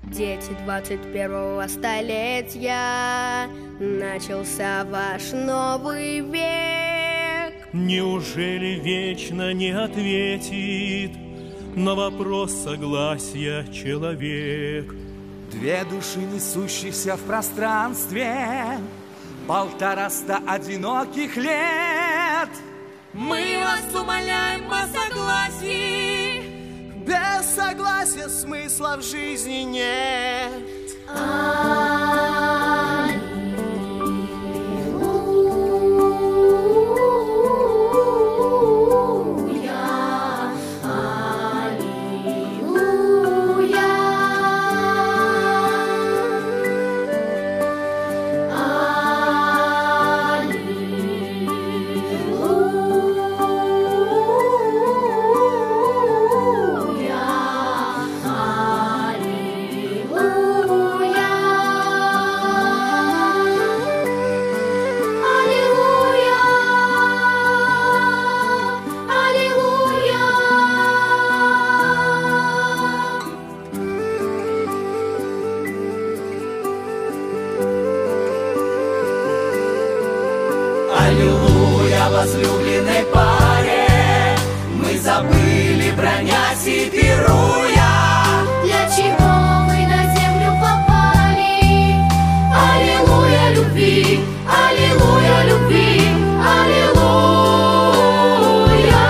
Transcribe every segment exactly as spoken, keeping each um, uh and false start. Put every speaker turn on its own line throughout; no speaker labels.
Дети двадцать первого столетия, начался ваш новый век.
Неужели вечно не ответит на вопрос согласия человек?
Две души, несущиеся в пространстве, полтораста одиноких лет.
Мы вас умоляем о согласии.
Без согласия смысла в жизни нет.
Аллилуйя, возлюбленной паре, мы забыли, бронясь и пируя.
Для чего мы на землю попали? Аллилуйя любви, аллилуйя любви, аллилуйя.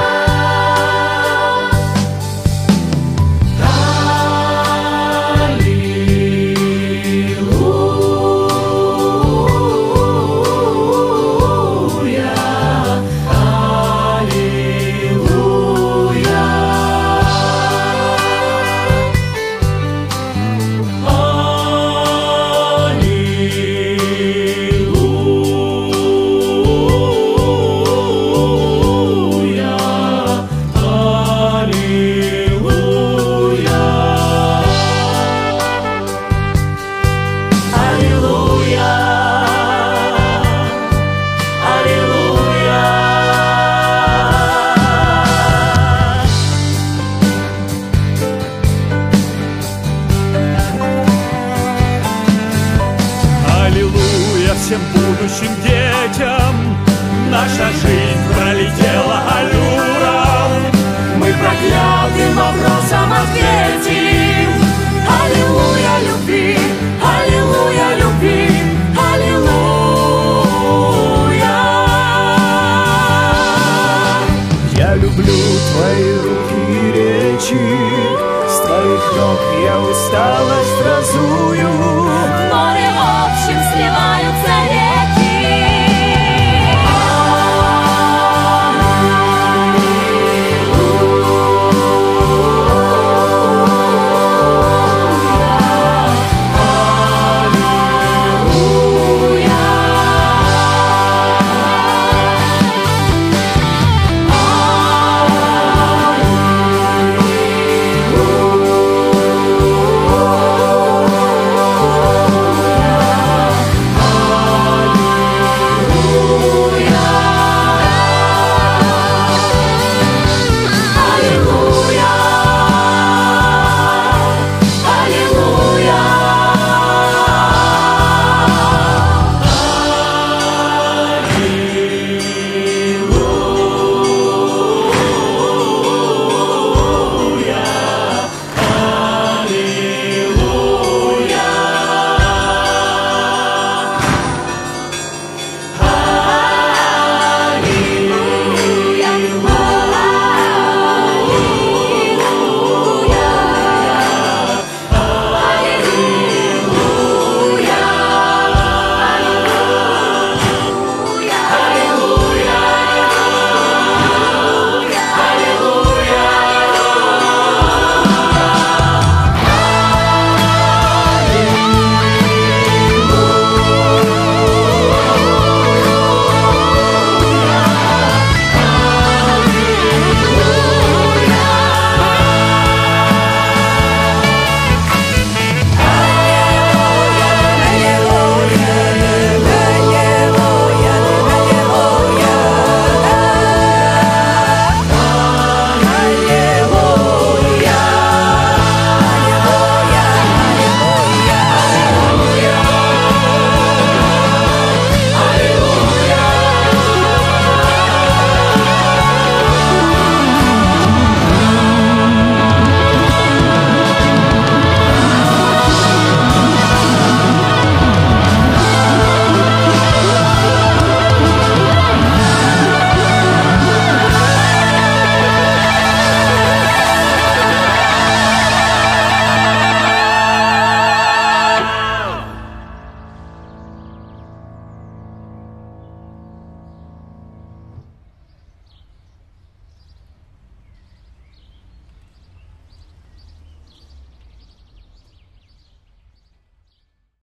Всем будущим детям наша жизнь пролетела аллюром.
Мы проклятым вопросом ответим. Аллилуйя любви, аллилуйя любви, аллилуйя.
Я люблю твои руки и речи, с твоих ног я усталость разую.